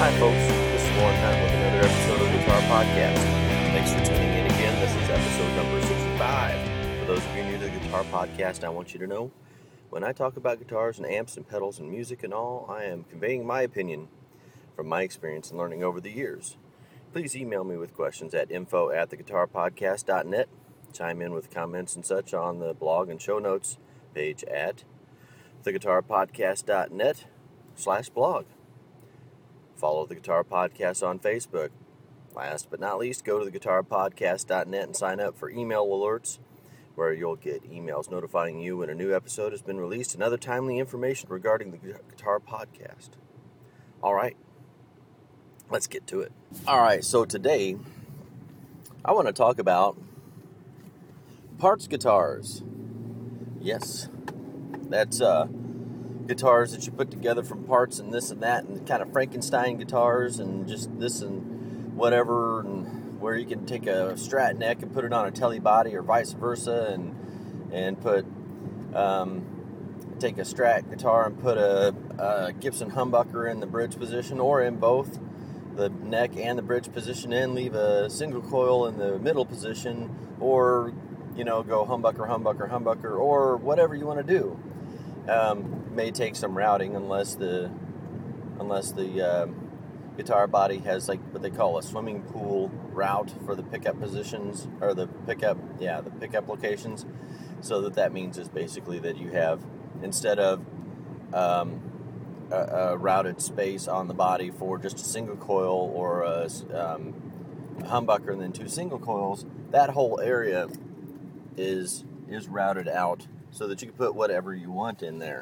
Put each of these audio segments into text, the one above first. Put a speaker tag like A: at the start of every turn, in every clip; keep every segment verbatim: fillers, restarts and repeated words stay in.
A: Hi folks, this is Warren Hunt with another episode of the Guitar Podcast. Thanks for tuning in again. This is episode number sixty-five. For those of you new to the Guitar Podcast, I want you to know, when I talk about guitars and amps and pedals and music and all, I am conveying my opinion from my experience and learning over the years. Please email me with questions at info at the guitar podcast dot net. Chime in with comments and such on the blog and show notes page at the guitar podcast dot net slash blog. Follow the Guitar Podcast on Facebook. Last but not least, go to the guitar podcast dot net and sign up for email alerts, where you'll get emails notifying you when a new episode has been released and other timely information regarding the Guitar Podcast. All right, let's get to it. All right, so today I want to talk about parts guitars. Yes, that's uh. guitars that you put together from parts and this and that, and kind of Frankenstein guitars and just this and whatever, and where you can take a Strat neck and put it on a Tele body or vice versa, and and put um, take a Strat guitar and put a, a Gibson humbucker in the bridge position, or in both the neck and the bridge position, and leave a single coil in the middle position, or you know go humbucker, humbucker, humbucker, or whatever you want to do. Um, may take some routing unless the unless the uh, guitar body has like what they call a swimming pool route for the pickup positions, or the pickup yeah the pickup locations. So that that means is basically that you have, instead of um, a, a routed space on the body for just a single coil or a, um, a humbucker and then two single coils, that whole area is is routed out so that you can put whatever you want in there.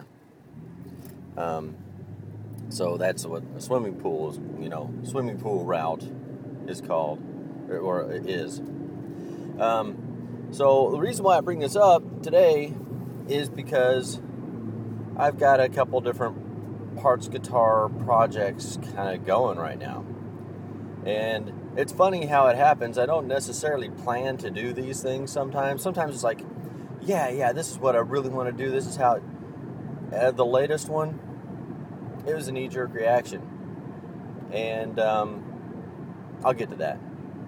A: Um, so that's what a swimming pool is, you know, swimming pool route is called, or, or is. Um, so the reason why I bring this up today is because I've got a couple different parts guitar projects kind of going right now. And it's funny how it happens. I don't necessarily plan to do these things sometimes. Sometimes it's like, yeah, yeah, this is what I really want to do. This is how it, uh, the latest one, it was a knee-jerk reaction. And um, I'll get to that.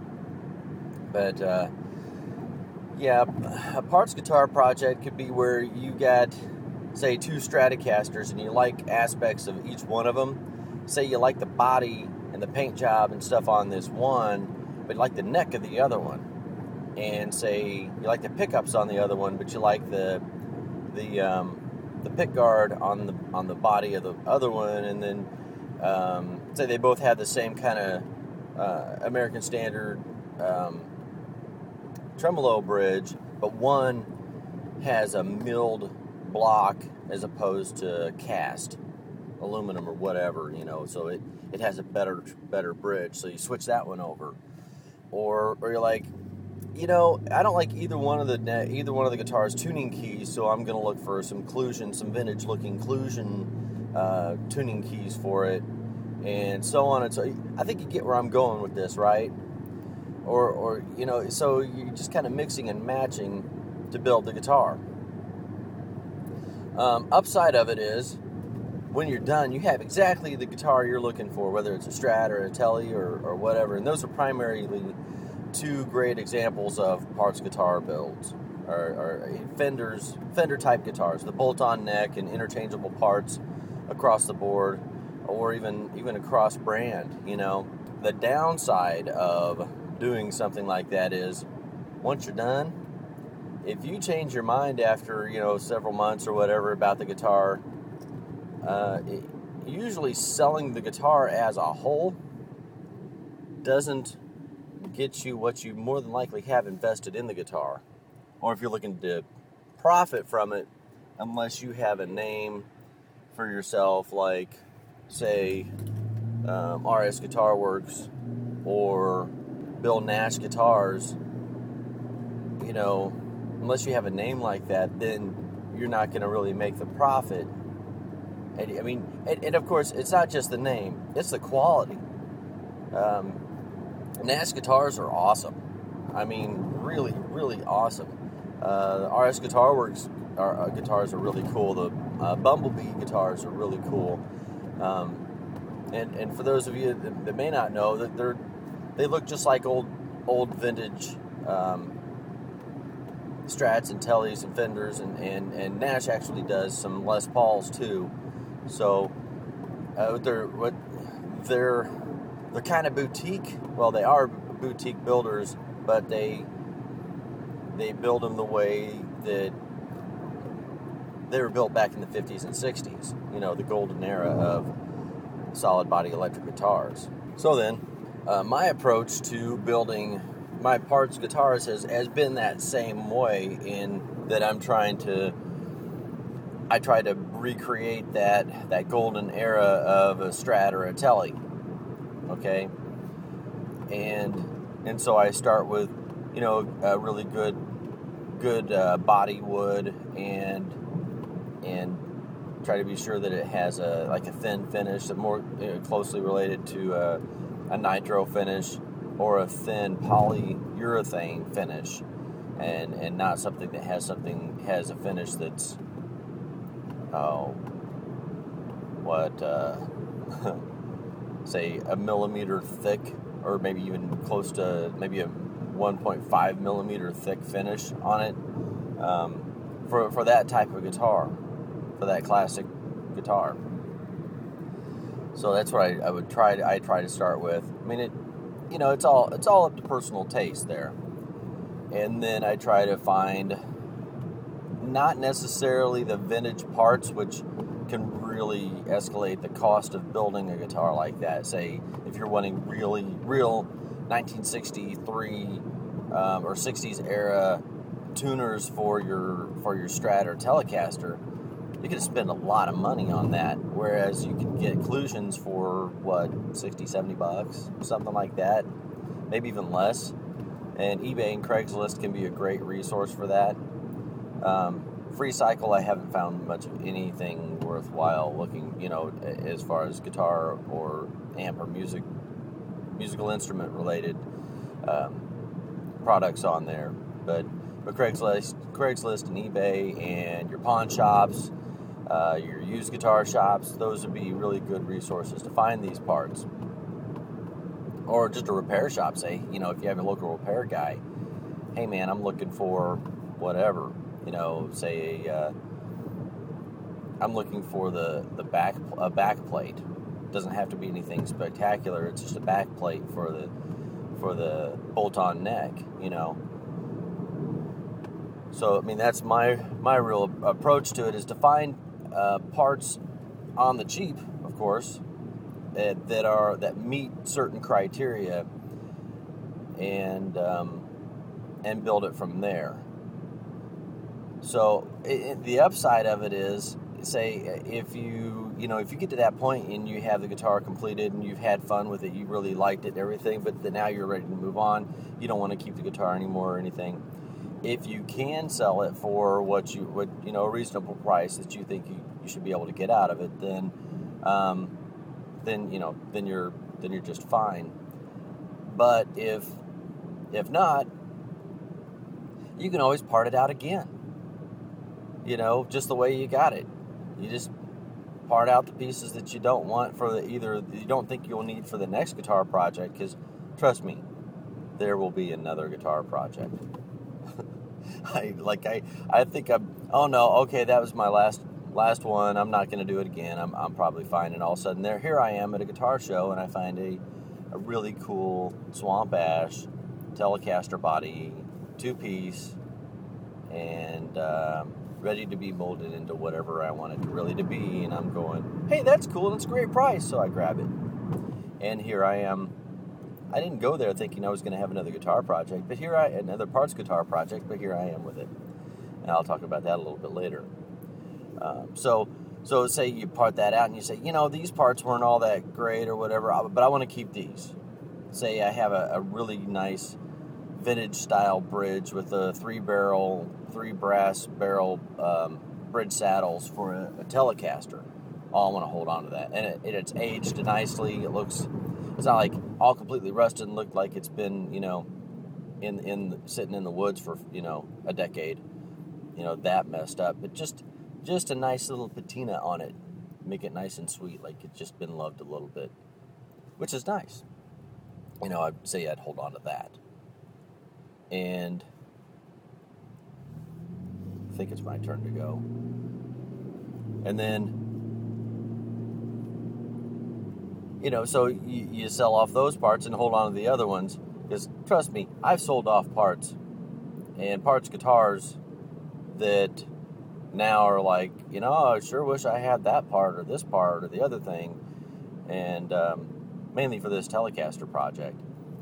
A: But, uh, yeah, a parts guitar project could be where you got, say, two Stratocasters, and you like aspects of each one of them. Say you like the body and the paint job and stuff on this one, but you like the neck of the other one. And say you like the pickups on the other one, but you like the the um, the pick guard on the on the body of the other one, and then um, say they both have the same kind of uh, American Standard um, tremolo bridge, but one has a milled block as opposed to cast aluminum or whatever, you know. So it, it has a better better bridge. So you switch that one over, or or you're like, you know, I don't like either one of the either one of the guitar's tuning keys, so I'm going to look for some Clusion, some vintage-looking Clusion uh, tuning keys for it, and so on and so. I think you get where I'm going with this, right? Or, or you know, so you're just kind of mixing and matching to build the guitar. Um, upside of it is, when you're done, you have exactly the guitar you're looking for, whether it's a Strat or a Tele or, or whatever, and those are primarily two great examples of parts guitar builds, or, or Fenders, Fender type guitars, the bolt-on neck and interchangeable parts across the board, or even even across brand. You know, the downside of doing something like that is, once you're done, if you change your mind after you know several months or whatever about the guitar, uh, it, usually selling the guitar as a whole doesn't get you what you more than likely have invested in the guitar, or if you're looking to profit from it, unless you have a name for yourself, like say um, R S Guitar Works or Bill Nash Guitars. You know, unless you have a name like that, then you're not going to really make the profit. And I mean, and, and of course, it's not just the name; it's the quality. Um, Nash guitars are awesome. I mean, really, really awesome. Uh, R S Guitar Works our, uh, guitars are really cool. The uh, Bumblebee guitars are really cool. Um, and and for those of you that, that may not know, that they're they look just like old old vintage um, Strats and Tellys and Fenders, and, and, and Nash actually does some Les Pauls too. So uh, they're what they're they're kind of boutique. Well, they are boutique builders, but they they build them the way that they were built back in the fifties and sixties. You know, the golden era of solid body electric guitars. So then, uh, my approach to building my parts guitars has, has been that same way, in that I'm trying to I try to recreate that that golden era of a Strat or a Telly. Okay? And and so I start with, you know, a really good good uh, body wood, and and try to be sure that it has a like a thin finish, that more you know, closely related to a, a nitro finish or a thin polyurethane finish, and and not something that has something has a finish that's oh what uh, say a millimeter thick, or maybe even close to maybe a one point five millimeter thick finish on it, um, for for that type of guitar, for that classic guitar. So that's what I, I would try to, I try to start with. I mean, it, you know, it's all it's all up to personal taste there. And then I try to find not necessarily the vintage parts, which can really escalate the cost of building a guitar like that. Say, if you're wanting really real nineteen sixty-three um, or sixties era tuners for your for your Strat or Telecaster, you can spend a lot of money on that, whereas you can get Occlusions for what, sixty, seventy bucks, something like that, maybe even less. And eBay and Craigslist can be a great resource for that. um, FreeCycle, I haven't found much of anything worthwhile looking, you know, as far as guitar or amp or music musical instrument related um, products on there. But but Craigslist, Craigslist and eBay and your pawn shops, uh, your used guitar shops, those would be really good resources to find these parts. Or just a repair shop, say, you know, if you have a local repair guy, hey man, I'm looking for whatever, you know, say uh, I'm looking for the the back a back plate. Doesn't have to be anything spectacular. It's just a back plate for the for the bolt-on neck, you know. So I mean, that's my my real approach to it, is to find uh, parts on the cheap, of course, that, that are that meet certain criteria, and um, and build it from there. So it, it, the upside of it is, say if you you know if you get to that point and you have the guitar completed and you've had fun with it, you really liked it and everything, but then now you're ready to move on, you don't want to keep the guitar anymore or anything. If you can sell it for what you what you know a reasonable price that you think you, you should be able to get out of it, then um, then you know then you're then you're just fine. But if if not, you can always part it out again. You know, just the way you got it. You just part out the pieces that you don't want for the either you don't think you'll need for the next guitar project, because trust me, there will be another guitar project. I like I I think I'm oh no okay that was my last last one, I'm not going to do it again, I'm I'm probably fine. And all of a sudden there here I am at a guitar show, and I find a a really cool Swamp Ash Telecaster body, two piece, and um, ready to be molded into whatever I want it to really to be. And I'm going, hey, that's cool, that's a great price. So I grab it, and here I am. I didn't go there thinking I was going to have another guitar project, but here I another parts guitar project, but here I am with it, and I'll talk about that a little bit later. Um, so, so say you part that out, and you say, you know, these parts weren't all that great or whatever, but I want to keep these. Say I have a, a really nice vintage style bridge with a three barrel, three brass barrel um, bridge saddles for a, a Telecaster. Oh, I want to hold on to that, and it, it, it's aged nicely. It looks. It's not like all completely rusted and looked like it's been, you know, in in sitting in the woods for, you know, a decade, you know, that messed up. But just just a nice little patina on it make it nice and sweet, like it's just been loved a little bit, which is nice. You know, I'd say I'd hold on to that. And I think it's my turn to go. And then, you know, so you, you sell off those parts and hold on to the other ones. Because, trust me, I've sold off parts. And parts guitars that now are like, you know, I sure wish I had that part or this part or the other thing. And um, mainly for this Telecaster project.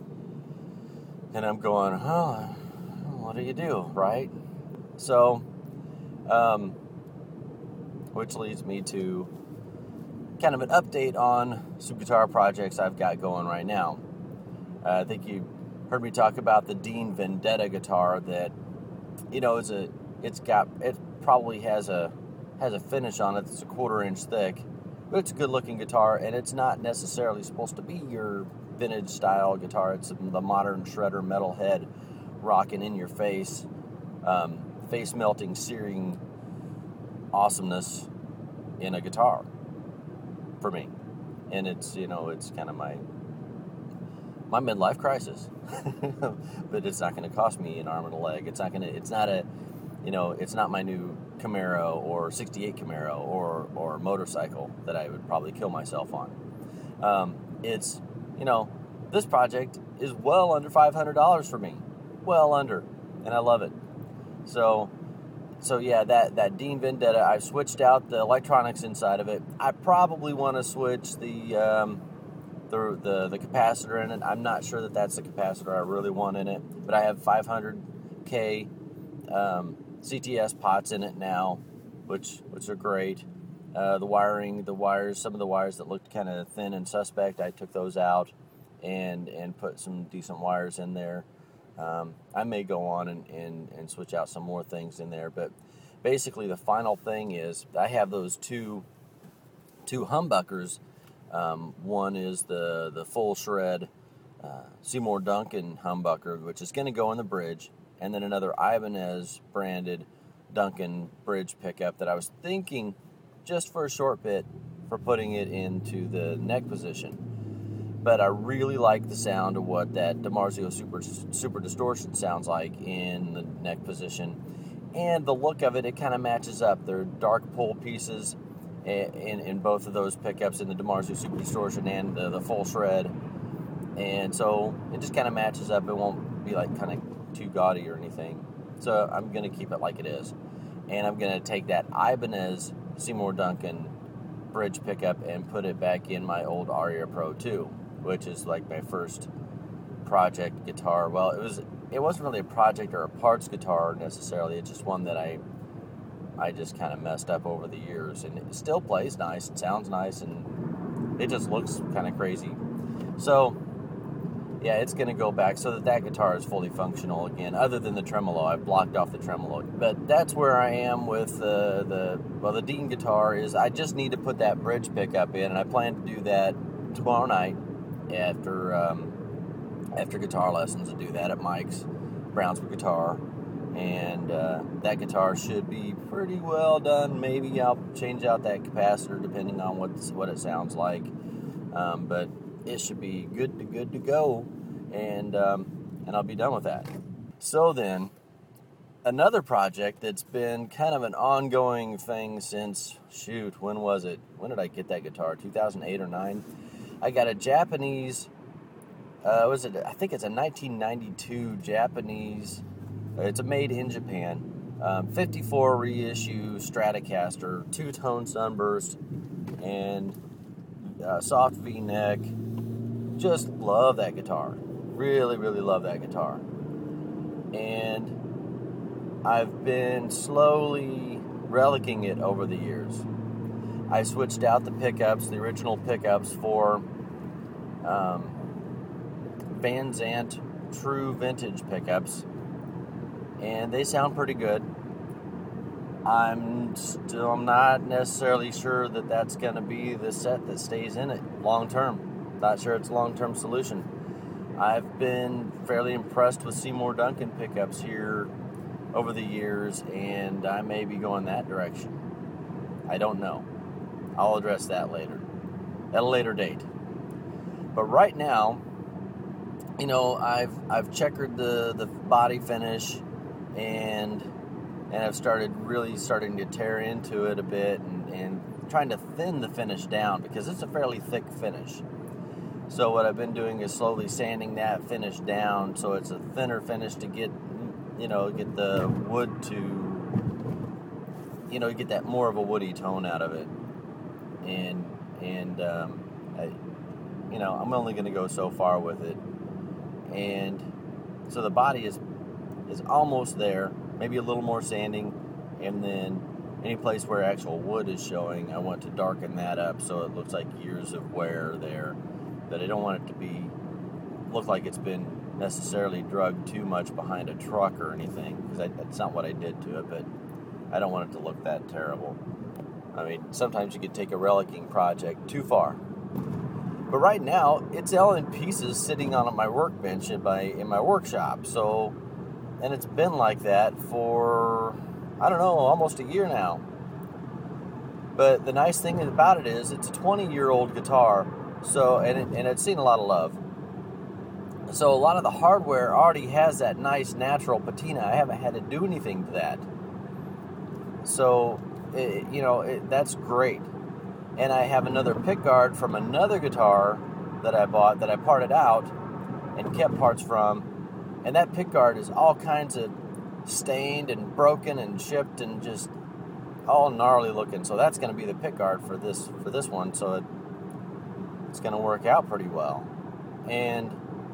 A: And I'm going, oh, what do you do, right? So, um, which leads me to kind of an update on some guitar projects I've got going right now. Uh, I think you heard me talk about the Dean Vendetta guitar that, you know, is a, it's got, it probably has a, has a finish on it that's a quarter inch thick, but it's a good looking guitar, and it's not necessarily supposed to be your vintage style guitar. It's the modern shredder metal head rocking in your face, um, face melting, searing awesomeness in a guitar for me. And it's, you know, it's kind of my my midlife crisis. But it's not going to cost me an arm and a leg. It's not going to, it's not a, you know, it's not my new Camaro or sixty-eight Camaro or, or motorcycle that I would probably kill myself on. Um, it's, you know, this project is well under five hundred dollars for me. Well under. And I love it. So, so yeah, that, that Dean Vendetta, I've switched out the electronics inside of it. I probably want to switch the, um, the, the, the capacitor in it. I'm not sure that that's the capacitor I really want in it, but I have five hundred K, um, C T S pots in it now, which, which are great. Uh, the wiring, the wires, some of the wires that looked kind of thin and suspect, I took those out and, and put some decent wires in there. Um, I may go on and, and, and switch out some more things in there, but basically the final thing is I have those two two humbuckers. Um, one is the, the full shred uh, Seymour Duncan humbucker, which is going to go in the bridge, and then another Ibanez branded Duncan bridge pickup that I was thinking just for a short bit for putting it into the neck position. But I really like the sound of what that DiMarzio Super Super Distortion sounds like in the neck position. And the look of it, it kind of matches up. They're dark pull pieces in, in, in both of those pickups, in the DiMarzio Super Distortion and the, the full shred. And so it just kind of matches up. It won't be like kind of too gaudy or anything. So I'm going to keep it like it is. And I'm going to take that Ibanez Seymour Duncan bridge pickup and put it back in my old Aria Pro two, which is like my first project guitar. Well, it was it wasn't really a project or a parts guitar necessarily. It's just one that I I just kind of messed up over the years, and it still plays nice, it sounds nice, and it just looks kind of crazy. So yeah, it's going to go back so that that guitar is fully functional again, other than the tremolo. I've blocked off the tremolo. But that's where I am with the, the well, the Dean guitar is I just need to put that bridge pickup in, and I plan to do that tomorrow night after um, after guitar lessons. To do that at Mike's Brownsburg Guitar, and uh, that guitar should be pretty well done. Maybe I'll change out that capacitor depending on what what it sounds like, um, but it should be good to good to go, and um, and I'll be done with that. So then, another project that's been kind of an ongoing thing since, shoot, when was it? When did I get that guitar? two thousand eight or nine? I got a Japanese, uh, was it? I think it's a nineteen ninety-two Japanese, it's a made in Japan, um, fifty-four reissue Stratocaster, two-tone sunburst, and uh, soft V-neck. Just love that guitar. Really, really love that guitar. And I've been slowly relicking it over the years. I switched out the pickups, the original pickups, for um, Van Zandt true vintage pickups, and they sound pretty good. I'm still not necessarily sure that that's going to be the set that stays in it long term. Not sure it's a long-term solution. I've been fairly impressed with Seymour Duncan pickups here over the years, and I may be going that direction. I don't know. I'll address that later, at a later date. But right now, you know, I've I've checkered the, the body finish, and and I've started really starting to tear into it a bit, and, and trying to thin the finish down, because it's a fairly thick finish. So what I've been doing is slowly sanding that finish down so it's a thinner finish to get, you know, get the wood to, you know, get that more of a woody tone out of it. And, and um, I, you know, I'm only going to go so far with it. And so the body is is almost there, maybe a little more sanding, and then any place where actual wood is showing, I want to darken that up so it looks like years of wear there. But I don't want it to be look like it's been necessarily drugged too much behind a truck or anything, because that's not what I did to it, but I don't want it to look that terrible. I mean, sometimes you could take a relicking project too far. But right now, it's all in pieces sitting on my workbench in my, in my workshop. So, and it's been like that for, I don't know, almost a year now. But the nice thing about it is it's a twenty-year-old guitar, so and it, and it's seen a lot of love. So a lot of the hardware already has that nice natural patina. I haven't had to do anything to that. So, it, you know, it, that's great. And I have another pickguard from another guitar that I bought that I parted out and kept parts from. And that pickguard is all kinds of stained and broken and chipped and just all gnarly looking. So that's going to be the pickguard for this for this one. So it, it's going to work out pretty well. And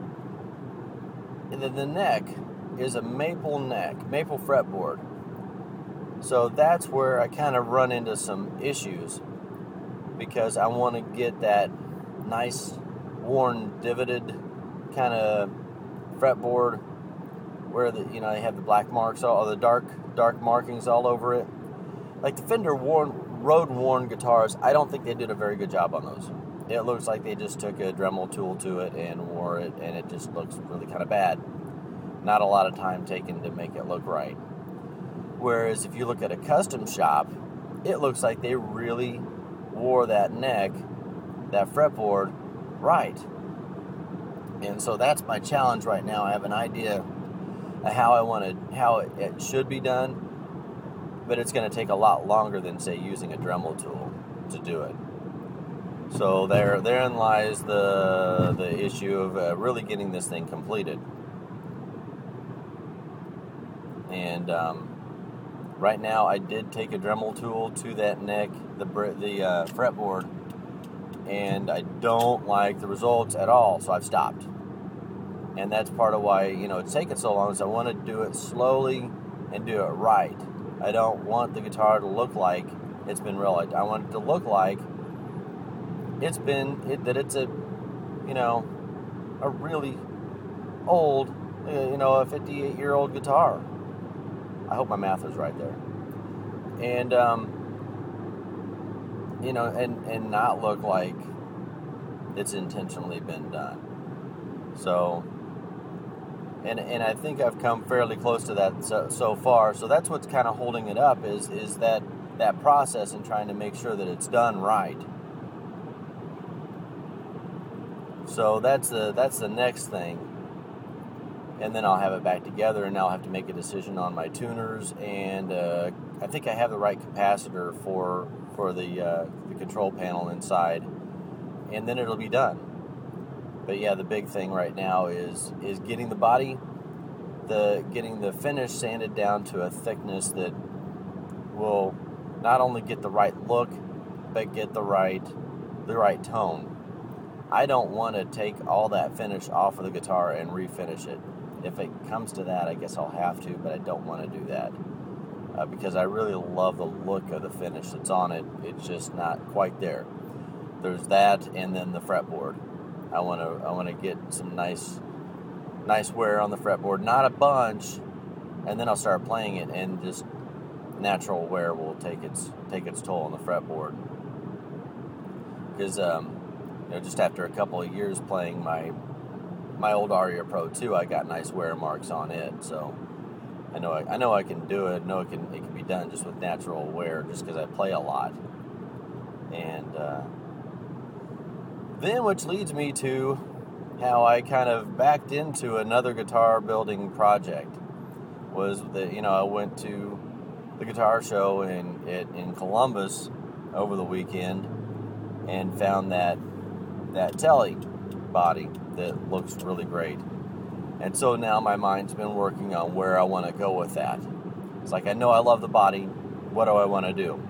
A: the, the neck is a maple neck, maple fretboard. So that's where I kind of run into some issues, because I want to get that nice, worn, divoted kind of fretboard where the you know they have the black marks, all the dark dark markings all over it. Like the Fender worn, road worn guitars, I don't think they did a very good job on those. It looks like they just took a Dremel tool to it and wore it, and it just looks really kind of bad. Not a lot of time taken to make it look right. Whereas if you look at a custom shop, it looks like they really wore that neck, that fretboard, right. And so that's my challenge right now. I have an idea of how I want to, how it should be done, but it's going to take a lot longer than, say, using a Dremel tool to do it. So there, therein lies the the issue of uh, really getting this thing completed. And um, right now, I did take a Dremel tool to that neck, the the uh, fretboard, and I don't like the results at all. So I've stopped, and that's part of why you know it's taken so long. Is I want to do it slowly and do it right. I don't want the guitar to look like it's been relicked. I want it to look like it's been it, that it's a you know a really old you know a fifty-eight year old guitar. I hope my math is right there. And, um, you know, and, and not look like it's intentionally been done. So, and and I think I've come fairly close to that so, so far. So that's what's kind of holding it up is is that, that process and trying to make sure that it's done right. So that's the that's the next thing. And then I'll have it back together, and I'll have to make a decision on my tuners, and uh, I think I have the right capacitor for for the uh, the control panel inside, and then it'll be done. But yeah, the big thing right now is is getting the body, the getting the finish sanded down to a thickness that will not only get the right look, but get the right the right tone. I don't want to take all that finish off of the guitar and refinish it. If it comes to that, I guess I'll have to, but I don't want to do that uh, because I really love the look of the finish that's on it. It's just not quite there. There's that, and then the fretboard. I want to I want to get some nice nice wear on the fretboard, not a bunch, and then I'll start playing it, and just natural wear will take its take its toll on the fretboard. Because um, you know, just after a couple of years playing my my old Aria Pro two, I got nice wear marks on it, so I know I, I know I can do it. I know it can it can be done just with natural wear, just because I play a lot. And uh, then, which leads me to how I kind of backed into another guitar building project, was that, you know, I went to the guitar show in in Columbus over the weekend and found that that Tele body that looks really great. And so now my mind's been working on where I want to go with that. It's like, I know I love the body. What do I want to do?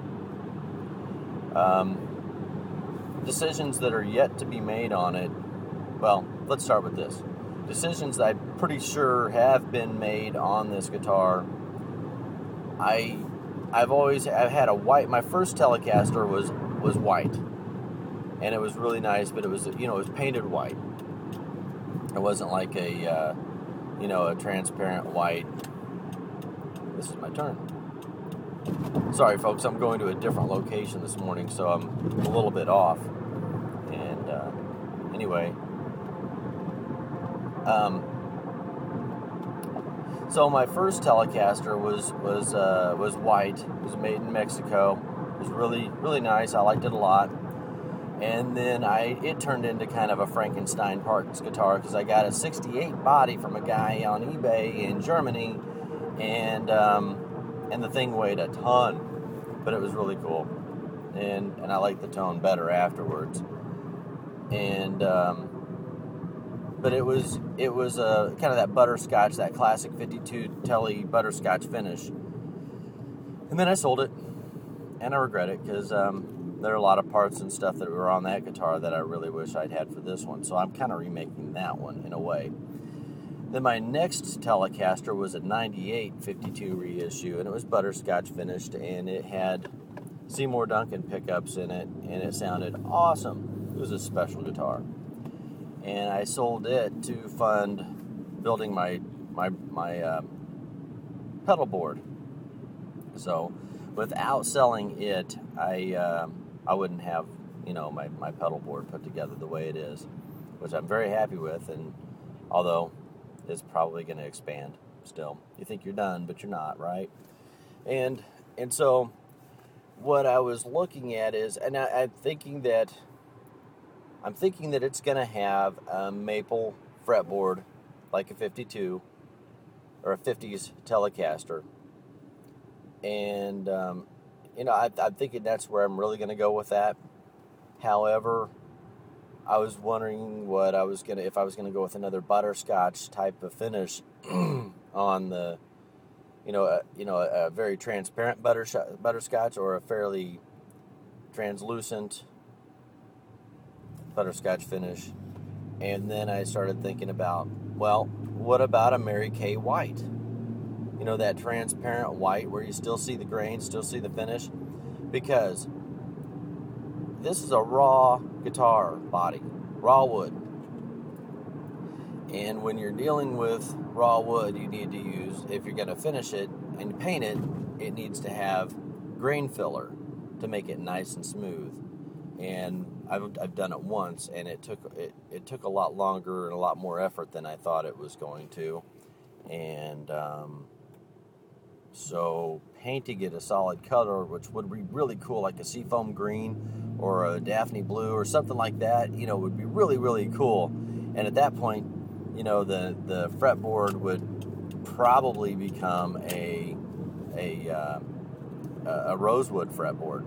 A: Um, decisions that are yet to be made on it. Well, let's start with this. Decisions that I'm pretty sure have been made on this guitar. I, I've always I've had a white. My first Telecaster was was white, and it was really nice. But it was you know it was painted white. It wasn't like a uh, you know a transparent white. This is my turn. Sorry, folks. I'm going to a different location this morning, so I'm a little bit off. And uh, anyway. Um, so my first Telecaster was was uh, was white. It was made in Mexico. It was really really nice. I liked it a lot. And then I it turned into kind of a Frankenstein parts guitar because I got a sixty-eight body from a guy on eBay in Germany, and um, and the thing weighed a ton, but it was really cool, and and I liked the tone better afterwards. And um, But it was it was uh, kind of that butterscotch, that classic fifty-two Tele butterscotch finish. And then I sold it, and I regret it because um, there are a lot of parts and stuff that were on that guitar that I really wish I'd had for this one. So I'm kind of remaking that one in a way. Then my next Telecaster was a ninety-eight fifty-two reissue, and it was butterscotch finished, and it had Seymour Duncan pickups in it, and it sounded awesome. It was a special guitar. And I sold it to fund building my my my uh, pedal board. So, without selling it, I uh, I wouldn't have you know my, my pedal board put together the way it is, which I'm very happy with. And although it's probably going to expand still, you think you're done, but you're not, right? And and so, what I was looking at is, and I, I'm thinking that. I'm thinking that it's going to have a maple fretboard like a fifty-two or a fifties Telecaster. And, um, you know, I, I'm thinking that's where I'm really going to go with that. However, I was wondering what I was going to, if I was going to go with another butterscotch type of finish on the, you know, a, you know, a, a very transparent butterscotch, butterscotch or a fairly translucent butterscotch finish. And then I started thinking about, well, what about a Mary Kay white? You know, that transparent white where you still see the grain, still see the finish. Because this is a raw guitar body, raw wood. And when you're dealing with raw wood, you need to use, if you're going to finish it and paint it, it needs to have grain filler to make it nice and smooth. And I've I've done it once, and it took it, it took a lot longer and a lot more effort than I thought it was going to. And um, so painting it a solid color, which would be really cool, like a seafoam green or a Daphne blue or something like that, you know, would be really, really cool. And at that point, you know, the, the fretboard would probably become a a uh, a rosewood fretboard.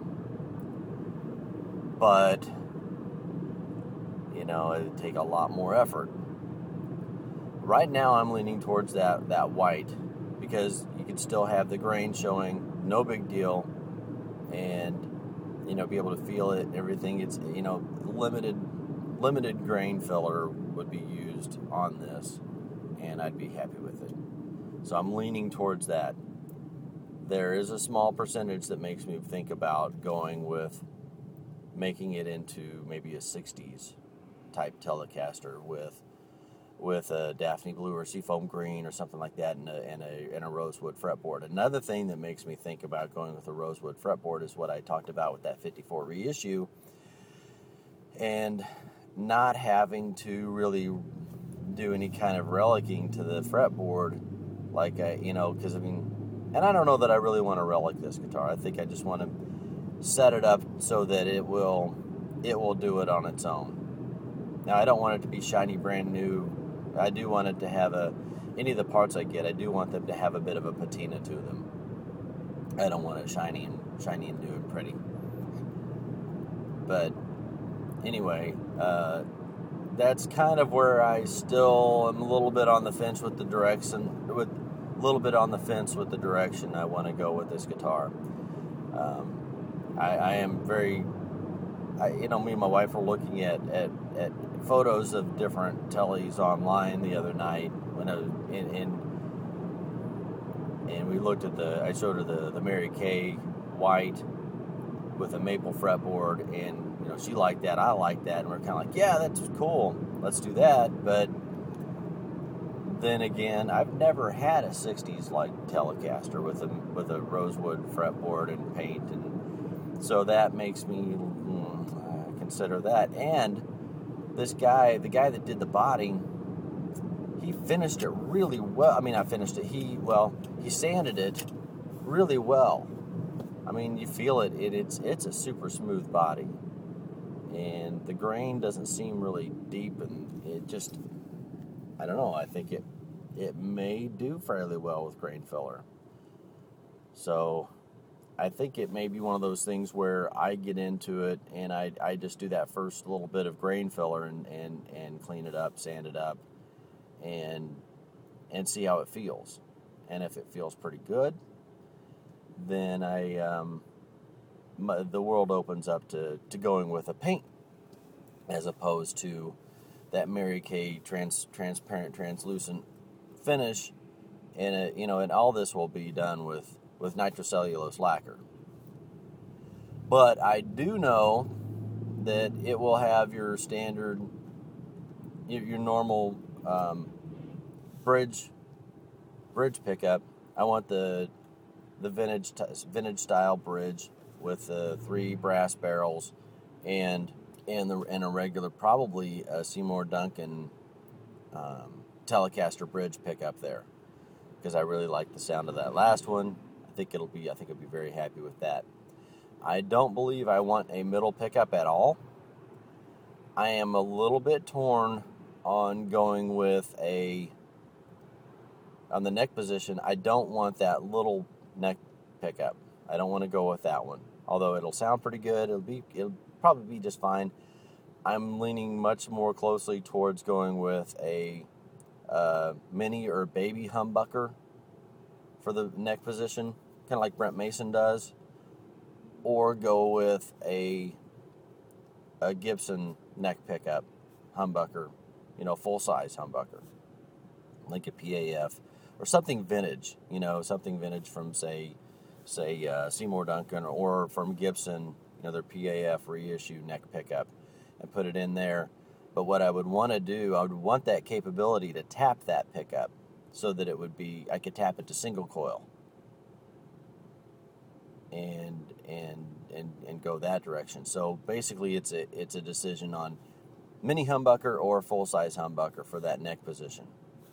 A: But, you know, it would take a lot more effort. Right now I'm leaning towards that, that white because you can still have the grain showing, no big deal, and, you know, be able to feel it, everything. It's, you know, limited limited grain filler would be used on this, and I'd be happy with it. So I'm leaning towards that. There is a small percentage that makes me think about going with making it into maybe a sixties type Telecaster with with a Daphne blue or seafoam green or something like that, and a, and a and a rosewood fretboard. Another thing that makes me think about going with a rosewood fretboard is what I talked about with that fifty-four reissue, and not having to really do any kind of relicking to the fretboard, like I, you know, because I mean, and I don't know that I really want to relic this guitar. I think I just want to set it up so that it will it will do it on its own. Now, I don't want it to be shiny brand new. I do want it to have a, any of the parts I get, I do want them to have a bit of a patina to them. I don't want it shiny and shiny and new and pretty. But anyway, uh, that's kind of where I still am a little bit on the fence with the direction, with a little bit on the fence with the direction I want to go with this guitar. Um, I, I am very, I, you know, me and my wife were looking at, at, at photos of different Teles online the other night when I was in, in and we looked at the, I showed her the, the Mary Kay white with a maple fretboard, and, you know, she liked that, I liked that, and we're kind of like, yeah, that's cool, let's do that. But then again, I've never had a sixties like Telecaster with a, with a rosewood fretboard and paint, and so that makes me mm, consider that. And this guy, the guy that did the body, he finished it really well. I mean, I finished it. He, well, he sanded it really well. I mean, you feel it. it it's it's a super smooth body. And the grain doesn't seem really deep, and it just, I don't know, I think it it may do fairly well with grain filler. So I think it may be one of those things where I get into it and I, I just do that first little bit of grain filler and, and, and clean it up, sand it up, and and see how it feels. And if it feels pretty good, then I um, my, the world opens up to, to going with a paint as opposed to that Mary Kay trans, transparent, translucent finish. And it, you know, and all this will be done with, with nitrocellulose lacquer. But I do know that it will have your standard, your, your normal um, bridge bridge pickup. I want the the vintage vintage style bridge with the three brass barrels and and the and a regular, probably a Seymour Duncan um, Telecaster bridge pickup there, because I really like the sound of that last one. I think it'll be I think I'll be very happy with that. I don't believe I want a middle pickup at all. I am a little bit torn on going with a on the neck position. I don't want that little neck pickup. I don't want to go with that one. Although it'll sound pretty good, it'll be it'll probably be just fine. I'm leaning much more closely towards going with a uh, mini or baby humbucker for the neck position, kind of like Brent Mason does, or go with a a Gibson neck pickup humbucker, you know, full size humbucker, like a P A F or something vintage, you know, something vintage from say, say uh, Seymour Duncan or from Gibson, you know, their P A F reissue neck pickup, and put it in there. But what I would want to do, I would want that capability to tap that pickup so that it would be, I could tap it to single coil and and and and go that direction. So basically it's a it's a decision on mini humbucker or full size humbucker for that neck position.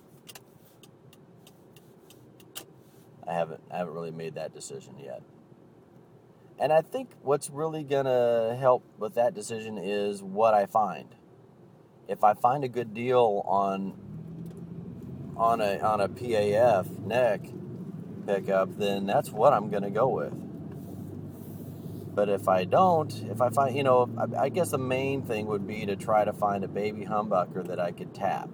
A: I haven't I haven't really made that decision yet. And I think what's really gonna help with that decision is what I find. If I find a good deal on on a on a P A F neck pickup, then that's what I'm gonna go with. But if I don't, if I find, you know, I, I guess the main thing would be to try to find a baby humbucker that I could tap.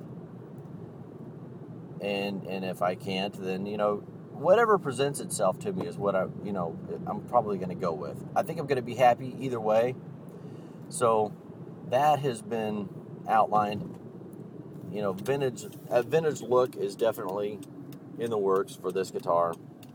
A: And and if I can't, then, you know, whatever presents itself to me is what I, you know, I'm probably going to go with. I think I'm going to be happy either way. So that has been outlined. You know, vintage, a vintage look is definitely in the works for this guitar.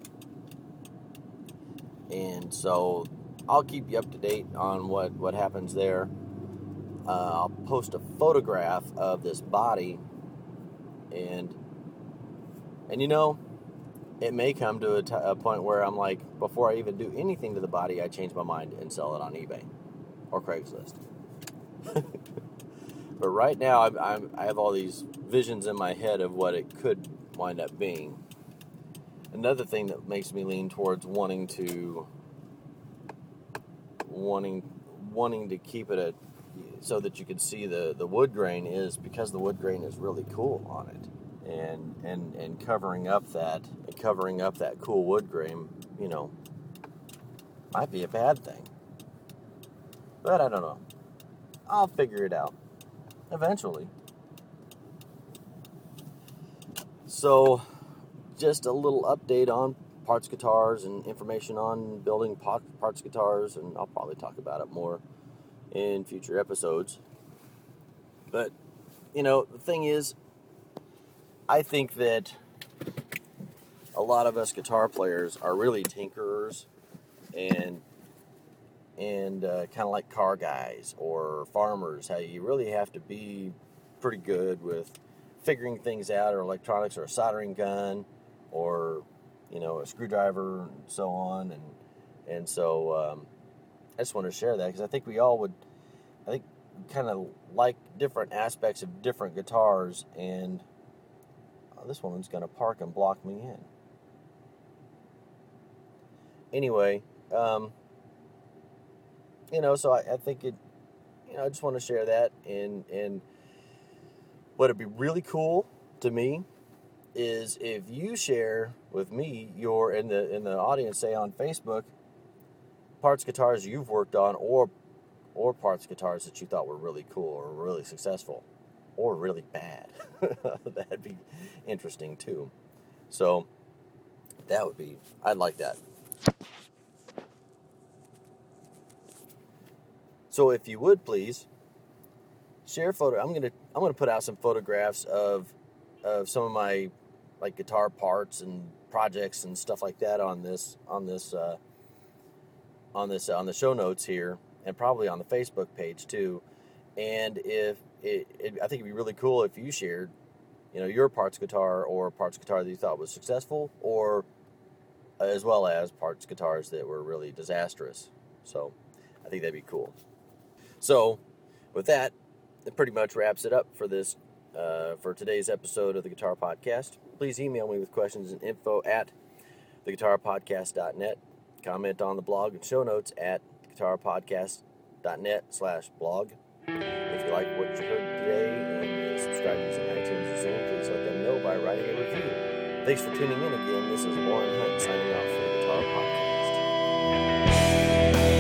A: And so I'll keep you up to date on what, what happens there. Uh, I'll post a photograph of this body, and and you know, it may come to a, t- a point where I'm like, before I even do anything to the body, I change my mind and sell it on eBay or Craigslist. But right now, I'm, I'm, I have all these visions in my head of what it could wind up being. Another thing that makes me lean towards wanting to wanting wanting to keep it a, so that you can see the, the wood grain is because the wood grain is really cool on it, and and and covering up that covering up that cool wood grain, you know, might be a bad thing. But I don't know. I'll figure it out eventually. So, just a little update on parts guitars and information on building parts guitars, and I'll probably talk about it more in future episodes. But, you know, the thing is, I think that a lot of us guitar players are really tinkerers and and uh, kind of like car guys or farmers, how you really have to be pretty good with figuring things out, or electronics, or a soldering gun, or, you know, a screwdriver, and so on. And and so um, I just want to share that because I think we all would, I think, kind of like different aspects of different guitars. And oh, this woman's going to park and block me in. Anyway, um, you know, so I, I think it, you know, I just want to share that. And, and what would be really cool to me is if you share with me your, in the, in the audience, say on Facebook, parts guitars you've worked on, or, or parts guitars that you thought were really cool or really successful or really bad. That'd be interesting too. So that would be, I'd like that. So if you would please share photo. I'm gonna I'm gonna put out some photographs of of some of my like guitar parts and projects and stuff like that on this on this uh, on this on the show notes here, and probably on the Facebook page too. And if it, it, I think it'd be really cool if you shared, you know, your parts guitar or parts guitar that you thought was successful, or uh, as well as parts guitars that were really disastrous. So I think that'd be cool. So with that, it pretty much wraps it up for this, uh, for today's episode of the Guitar Podcast. Please email me with questions and info at the guitar podcast dot net. Comment on the blog and show notes at guitar podcast dot net slash blog. If you like what you heard today and you subscribe using iTunes or Zoom, please let them know by writing a review. Thanks for tuning in again. This is Warren Hunt signing off from the Guitar Podcast.